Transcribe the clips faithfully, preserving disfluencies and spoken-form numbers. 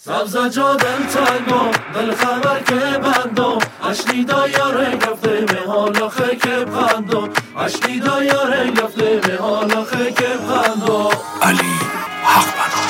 سبز جا دل تنگ و دل خبر که بند و اشنیدا یاره گفته به حالا خیک بخند و اشنیدا یاره گفته به حالا خیک بخند و علی حق بنا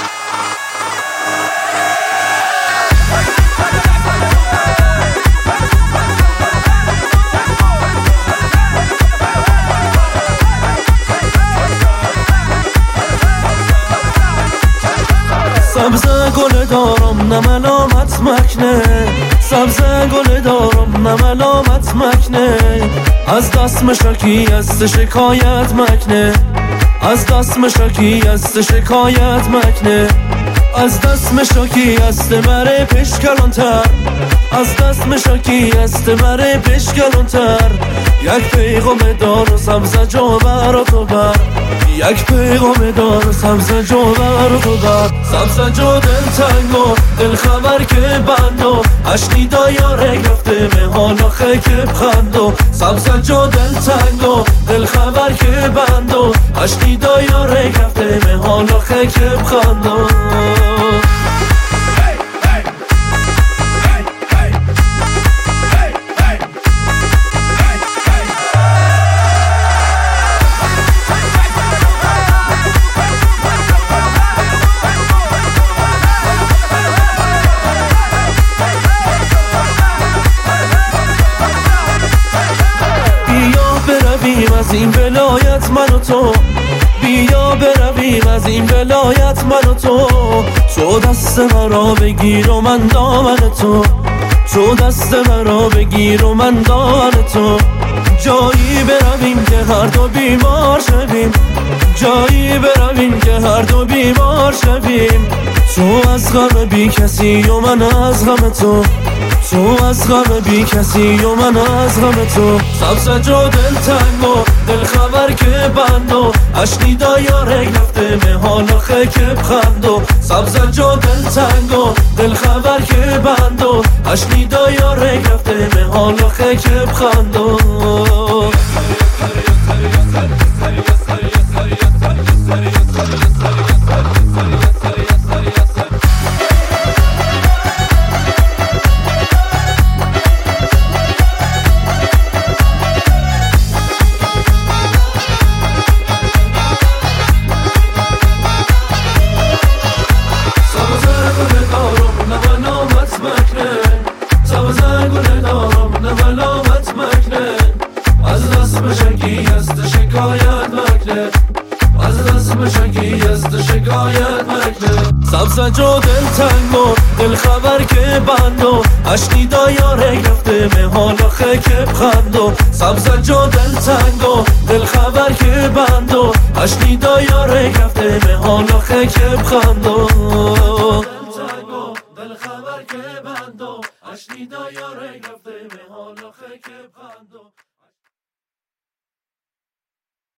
سبز گل دارم نه ملامت مکنه سبز گل دارم نه ملامت مکنه از دست مشکی است شکایت مکنه از دست مشکی است شکایت مکنه از دست مشکی است مره پشکلانتر از دست مشکی است مره پشکلانتر یک پیغام دار و سبز جو بر تو بر یک پیغام دار و سبز جو بر تو بر سبز جو دل تنگ و دل خبر که بند و اشنیدا یاره گفته به حالا خیک بخند و سبز جو دل تنگ و دل خبر که بند و اشنیدا یاره گفته به حالا خیک بخند و برویم از این ولایت من و تو بیا برویم از این ولایت من و تو تو دست مرا بگیر و من دامن تو تو دست مرا بگیر و من دامن تو جایی برویم که هر دو بیمار شویم جایی برویم که هر دو بیمار شویم تو از غم بی کسی و من از غم تو تو از غم بی کسی و من از غم تو سبز جو دل تنگ و دل خبر که بند و اشنیدا یاره گفته به حالا خیک بخند و سبز جو دل تنگ و دل خبر که بند و اشنیدا یاره گفته به حالا خیک بخند و از دست مشکی است شکایت مکنه از دست مشکی است شکایت مکنه سبز جو دل تنگ و دل خبر که بند و اشنیدا یاره گفته به حالا خیک بخند و سبز جو دل تنگ و دل خبر که بند و اشنیدا یاره گفته به حالا خیک بخند و دل خبر که بند و اشنیدا یاره گفته به حالا خیک بخند و